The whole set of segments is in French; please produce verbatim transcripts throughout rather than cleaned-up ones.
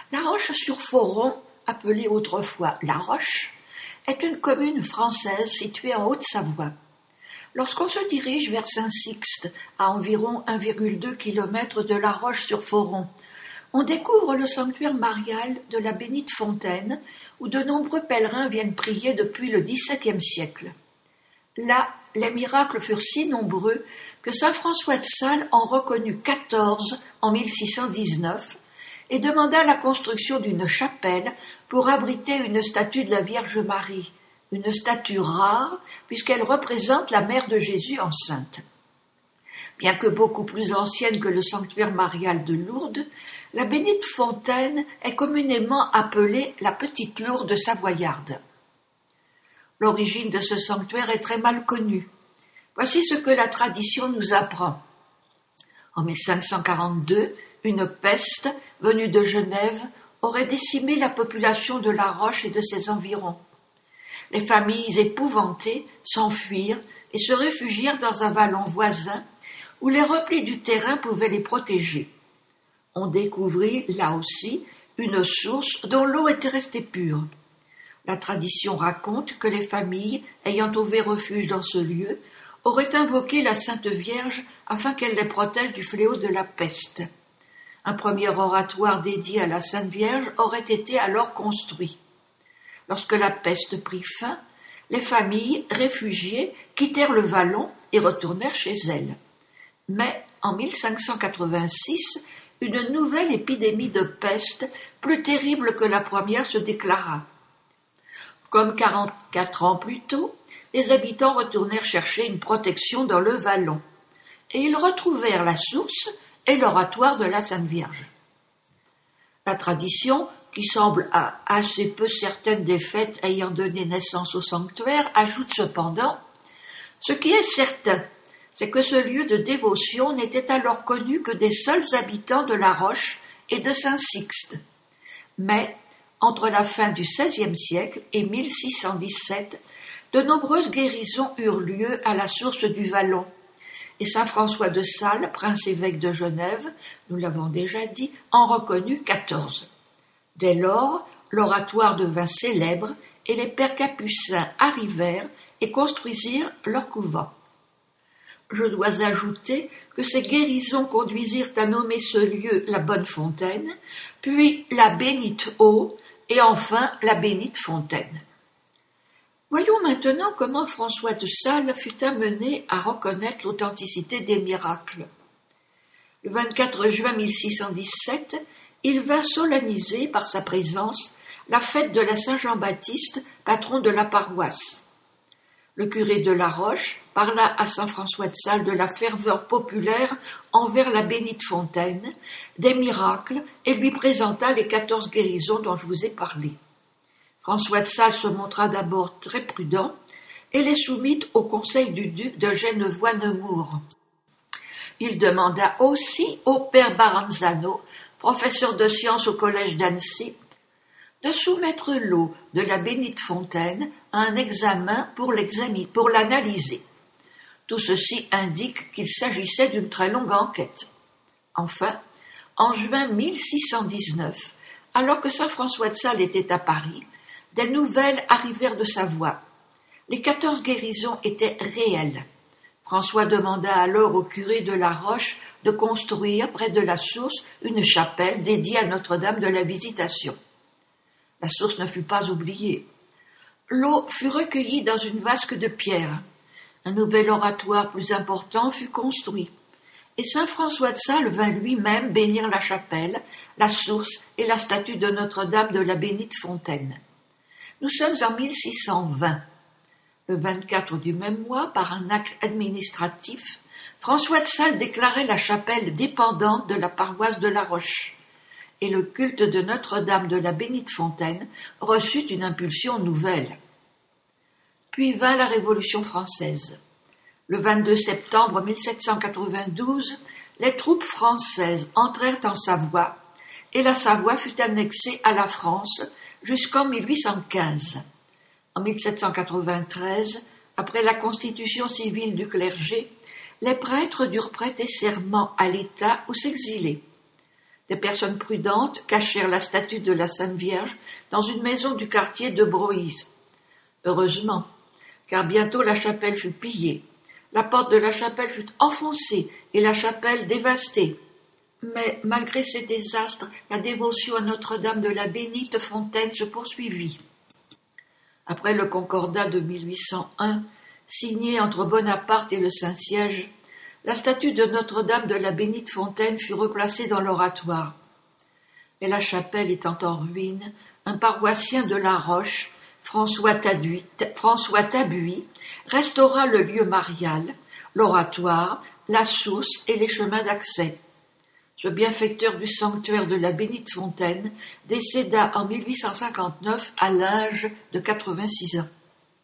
La Roche-sur-Foron, appelée autrefois La Roche, est une commune française située en Haute-Savoie. Lorsqu'on se dirige vers Saint-Sixte, à environ un virgule deux kilomètres de La Roche-sur-Foron, on découvre le sanctuaire marial de la Bénite-Fontaine, où de nombreux pèlerins viennent prier depuis le dix-septième siècle. Là, les miracles furent si nombreux que saint François de Sales en reconnut quatorze en mille six cent dix-neuf et demanda la construction d'une chapelle pour abriter une statue de la Vierge Marie, une statue rare puisqu'elle représente la mère de Jésus enceinte. Bien que beaucoup plus ancienne que le sanctuaire marial de Lourdes, la Bénite-Fontaine est communément appelée la Petite Lourdes savoyarde. L'origine de ce sanctuaire est très mal connue. Voici ce que la tradition nous apprend. En mille cinq cent quarante-deux, une peste venue de Genève aurait décimé la population de La Roche et de ses environs. Les familles épouvantées s'enfuirent et se réfugièrent dans un vallon voisin où les replis du terrain pouvaient les protéger. On découvrit, là aussi, une source dont l'eau était restée pure. La tradition raconte que les familles, ayant trouvé refuge dans ce lieu, auraient invoqué la Sainte Vierge afin qu'elle les protège du fléau de la peste. Un premier oratoire dédié à la Sainte Vierge aurait été alors construit. Lorsque la peste prit fin, les familles réfugiées quittèrent le vallon et retournèrent chez elles. Mais, en mille cinq cent quatre-vingt-six, une nouvelle épidémie de peste, plus terrible que la première, se déclara. Comme quarante-quatre ans plus tôt, les habitants retournèrent chercher une protection dans le vallon, et ils retrouvèrent la source et l'oratoire de la Sainte Vierge. La tradition, qui semble à assez peu certaine des fêtes ayant donné naissance au sanctuaire, ajoute cependant « Ce qui est certain, c'est que ce lieu de dévotion n'était alors connu que des seuls habitants de La Roche et de Saint-Sixte. Mais, entre la fin du seizième siècle et mille six cent dix-sept, de nombreuses guérisons eurent lieu à la source du vallon, et saint François de Sales, prince-évêque de Genève, nous l'avons déjà dit, en reconnut quatorze. Dès lors, l'oratoire devint célèbre et les pères capucins arrivèrent et construisirent leur couvent. Je dois ajouter que ces guérisons conduisirent à nommer ce lieu la Bonne Fontaine, puis la Bénite-Eau et enfin la Bénite-Fontaine. Voyons maintenant comment François de Sales fut amené à reconnaître l'authenticité des miracles. Le vingt-quatre juin mille six cent dix-sept, il vint solenniser par sa présence la fête de la Saint-Jean-Baptiste, patron de la paroisse. Le curé de La Roche parla à saint François de Sales de la ferveur populaire envers la Bénite-Fontaine, des miracles, et lui présenta les quatorze guérisons dont je vous ai parlé. François de Sales se montra d'abord très prudent et les soumit au conseil du duc de Genevois-Nemours. Il demanda aussi au père Baranzano, professeur de sciences au collège d'Annecy, de soumettre l'eau de la Bénite-Fontaine à un examen pour, l'examiner, pour l'analyser. Tout ceci indique qu'il s'agissait d'une très longue enquête. Enfin, en juin mille six cent dix-neuf, alors que saint François de Sales était à Paris, des nouvelles arrivèrent de Savoie. Les quatorze guérisons étaient réelles. François demanda alors au curé de La Roche de construire, près de la source, une chapelle dédiée à Notre-Dame de la Visitation. La source ne fut pas oubliée. L'eau fut recueillie dans une vasque de pierre. Un nouvel oratoire plus important fut construit. Et saint François de Sales vint lui-même bénir la chapelle, la source et la statue de Notre-Dame de la Bénite-Fontaine. Nous sommes en mille six cent vingt. Le vingt-quatre du même mois, par un acte administratif, François de Sales déclarait la chapelle dépendante de la paroisse de La Roche, et le culte de Notre-Dame de la Bénite-Fontaine reçut une impulsion nouvelle. Puis vint la Révolution française. Le vingt-deux septembre mille sept cent quatre-vingt-douze, les troupes françaises entrèrent en Savoie, et la Savoie fut annexée à la France jusqu'en mille huit cent quinze. En mille sept cent quatre-vingt-treize, après la constitution civile du clergé, les prêtres durent prêter serment à l'État ou s'exiler. Des personnes prudentes cachèrent la statue de la Sainte Vierge dans une maison du quartier de Broïse. Heureusement, car bientôt la chapelle fut pillée. La porte de la chapelle fut enfoncée et la chapelle dévastée. Mais malgré ces désastres, la dévotion à Notre-Dame de la Bénite Fontaine se poursuivit. Après le Concordat de mille huit cent un, signé entre Bonaparte et le Saint-Siège, la statue de Notre-Dame de la Bénite Fontaine fut replacée dans l'oratoire. Mais la chapelle étant en ruine, un paroissien de La Roche, François Tabuy, François Tabuy, restaura le lieu marial, l'oratoire, la source et les chemins d'accès. Ce bienfaiteur du sanctuaire de la Bénite Fontaine décéda en mille huit cent cinquante-neuf à l'âge de quatre-vingt-six ans.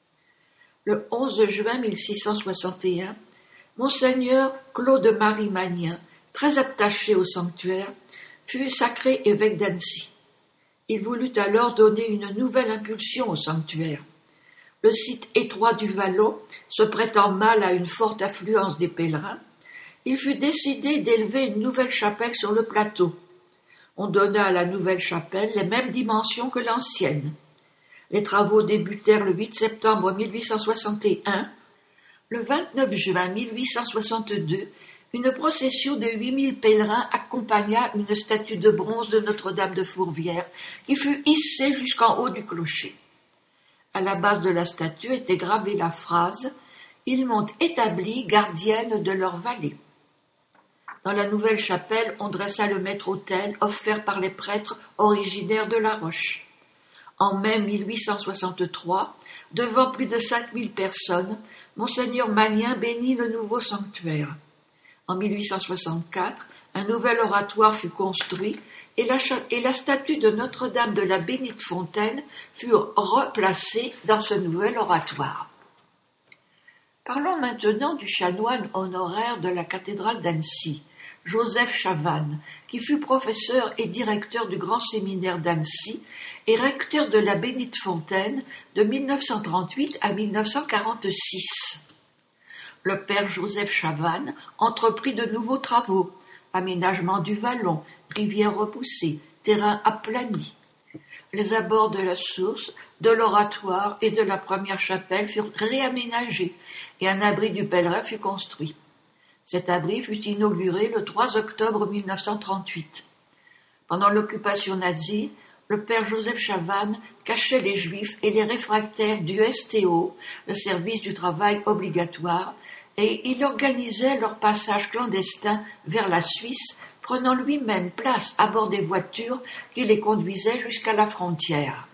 Le onze juin mille six cent soixante et un, Monseigneur Claude-Marie Magnin, très attaché au sanctuaire, fut sacré évêque d'Annecy. Il voulut alors donner une nouvelle impulsion au sanctuaire. Le site étroit du vallon se prêtant mal à une forte affluence des pèlerins, il fut décidé d'élever une nouvelle chapelle sur le plateau. On donna à la nouvelle chapelle les mêmes dimensions que l'ancienne. Les travaux débutèrent le huit septembre mille huit cent soixante et un. Le vingt-neuf juin mille huit cent soixante-deux, une procession de huit mille pèlerins accompagna une statue de bronze de Notre-Dame de Fourvière qui fut hissée jusqu'en haut du clocher. À la base de la statue était gravée la phrase « Ils m'ont établie gardienne de leur vallée ». Dans la nouvelle chapelle, on dressa le maître-autel offert par les prêtres originaires de La Roche. En mai mille huit cent soixante-trois, devant plus de cinq mille personnes, Monseigneur Magnin bénit le nouveau sanctuaire. En mille huit cent soixante-quatre, un nouvel oratoire fut construit et la, et la statue de Notre-Dame de la Bénite Fontaine fut replacée dans ce nouvel oratoire. Parlons maintenant du chanoine honoraire de la cathédrale d'Annecy, Joseph Chavannes, qui fut professeur et directeur du grand séminaire d'Annecy et recteur de la Bénite Fontaine de mille neuf cent trente-huit à mille neuf cent quarante-six. Le père Joseph Chavannes entreprit de nouveaux travaux, aménagement du vallon, rivière repoussée, terrain aplani. Les abords de la source, de l'oratoire et de la première chapelle furent réaménagés et un abri du pèlerin fut construit. Cet abri fut inauguré le trois octobre mille neuf cent trente-huit. Pendant l'occupation nazie, le père Joseph Chavannes cachait les Juifs et les réfractaires du S T O, le service du travail obligatoire, et il organisait leur passage clandestin vers la Suisse, prenant lui-même place à bord des voitures qui les conduisaient jusqu'à la frontière.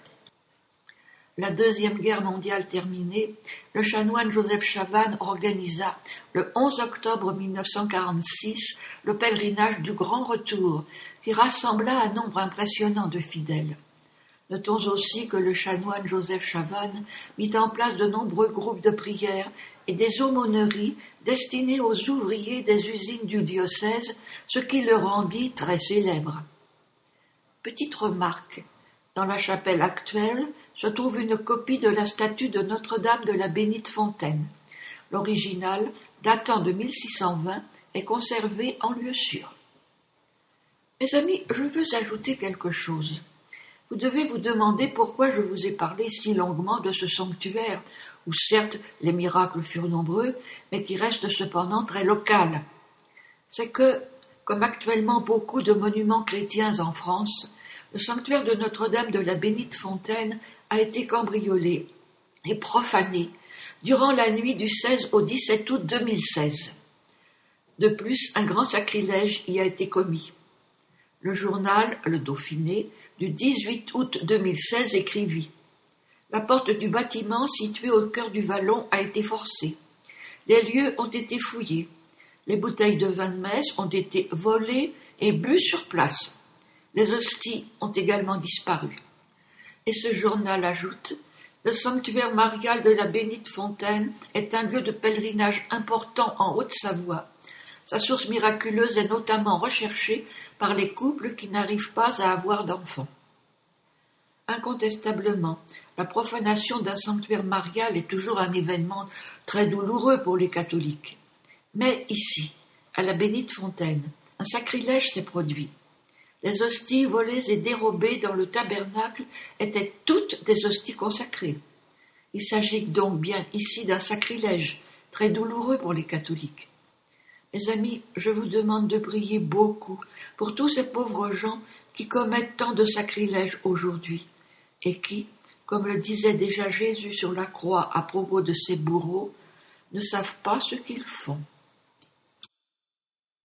La Deuxième Guerre mondiale terminée, le chanoine Joseph Chavannes organisa, le onze octobre mille neuf cent quarante-six, le pèlerinage du Grand Retour, qui rassembla un nombre impressionnant de fidèles. Notons aussi que le chanoine Joseph Chavannes mit en place de nombreux groupes de prière et des aumôneries destinées aux ouvriers des usines du diocèse, ce qui le rendit très célèbre. Petite remarque, dans la chapelle actuelle se trouve une copie de la statue de Notre-Dame de la Bénite Fontaine. L'original, datant de mille six cent vingt, est conservé en lieu sûr. Mes amis, je veux ajouter quelque chose. Vous devez vous demander pourquoi je vous ai parlé si longuement de ce sanctuaire, où certes les miracles furent nombreux, mais qui reste cependant très local. C'est que, comme actuellement beaucoup de monuments chrétiens en France, le sanctuaire de Notre-Dame de la Bénite Fontaine a été cambriolé et profané durant la nuit du seize au dix-sept août deux mille seize. De plus, un grand sacrilège y a été commis. Le journal Le Dauphiné du dix-huit août deux mille seize écrivit « La porte du bâtiment situé au cœur du vallon a été forcée. Les lieux ont été fouillés. Les bouteilles de vin de messe ont été volées et bues sur place. Les hosties ont également disparu. » Et ce journal ajoute « Le sanctuaire marial de la Bénite Fontaine est un lieu de pèlerinage important en Haute-Savoie. Sa source miraculeuse est notamment recherchée par les couples qui n'arrivent pas à avoir d'enfants. » Incontestablement, la profanation d'un sanctuaire marial est toujours un événement très douloureux pour les catholiques. Mais ici, à la Bénite Fontaine, un sacrilège s'est produit. Les hosties volées et dérobées dans le tabernacle étaient toutes des hosties consacrées. Il s'agit donc bien ici d'un sacrilège, très douloureux pour les catholiques. Mes amis, je vous demande de prier beaucoup pour tous ces pauvres gens qui commettent tant de sacrilèges aujourd'hui, et qui, comme le disait déjà Jésus sur la croix à propos de ses bourreaux, ne savent pas ce qu'ils font.